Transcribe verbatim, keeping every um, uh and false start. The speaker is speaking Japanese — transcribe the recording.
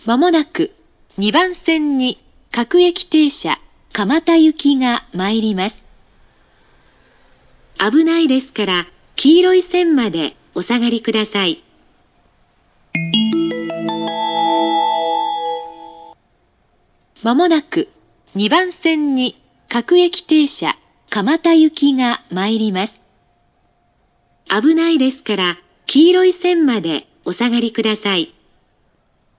まもなくにばん線に各駅停車蒲田行きが参ります。危ないですから黄色い線までお下がりください。まもなくにばん線に各駅停車蒲田行きが参ります。危ないですから黄色い線までお下がりください。